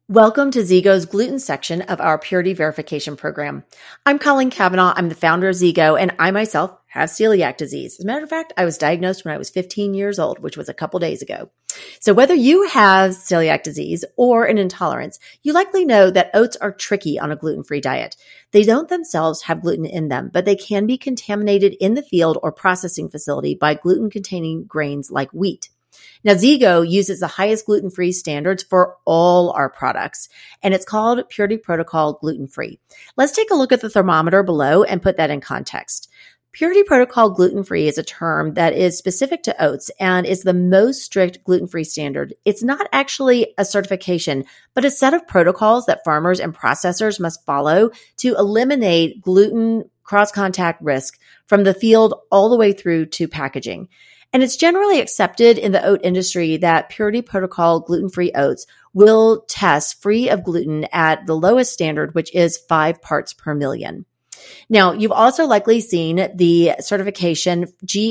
Welcome to Zigo's gluten section of our purity verification program. I'm Colleen Cavanaugh. I'm the founder of Zigo, and I myself have celiac disease. As a matter of fact, I was diagnosed when I was 15 years old, which was a couple days ago. So whether you have celiac disease or an intolerance, you likely know that oats are tricky on a gluten-free diet. They don't themselves have gluten in them, but they can be contaminated in the field or processing facility by gluten-containing grains like wheat. Now, Zigo uses the highest gluten-free standards for all our products, and it's called Purity Protocol Gluten-Free. Let's take a look at the thermometer below and put that in context. Purity Protocol Gluten-Free is a term that is specific to oats and is the most strict gluten-free standard. It's not actually a certification, but a set of protocols that farmers and processors must follow to eliminate gluten cross-contact risk from the field all the way through to packaging. And it's generally accepted in the oat industry that Purity Protocol gluten-free oats will test free of gluten at the lowest standard, which is 5 parts per million. Now, you've also likely seen the certification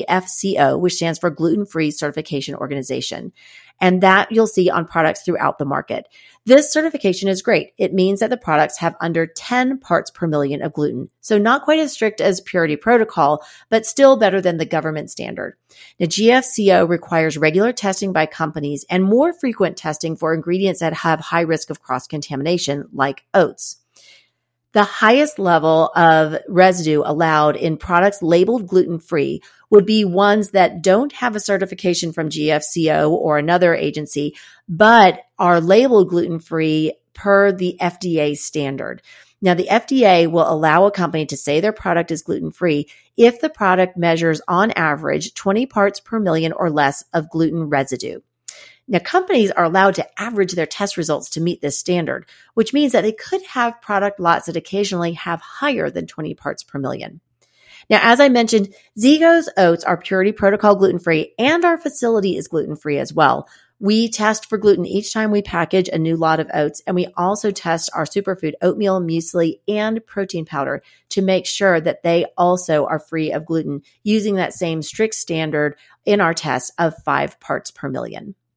GFCO, which stands for Gluten-Free Certification Organization, and that you'll see on products throughout the market. This certification is great. It means that the products have under 10 parts per million of gluten. So not quite as strict as Purity Protocol, but still better than the government standard. Now, GFCO requires regular testing by companies and more frequent testing for ingredients that have high risk of cross-contamination, like oats. The highest level of residue allowed in products labeled gluten-free would be ones that don't have a certification from GFCO or another agency, but are labeled gluten-free per the FDA standard. Now, the FDA will allow a company to say their product is gluten-free if the product measures on average 20 parts per million or less of gluten residue. Now, companies are allowed to average their test results to meet this standard, which means that they could have product lots that occasionally have higher than 20 parts per million. Now, as I mentioned, Zigo's oats are Purity Protocol gluten-free, and our facility is gluten-free as well. We test for gluten each time we package a new lot of oats, and we also test our superfood oatmeal, muesli, and protein powder to make sure that they also are free of gluten using that same strict standard in our tests of 5 parts per million.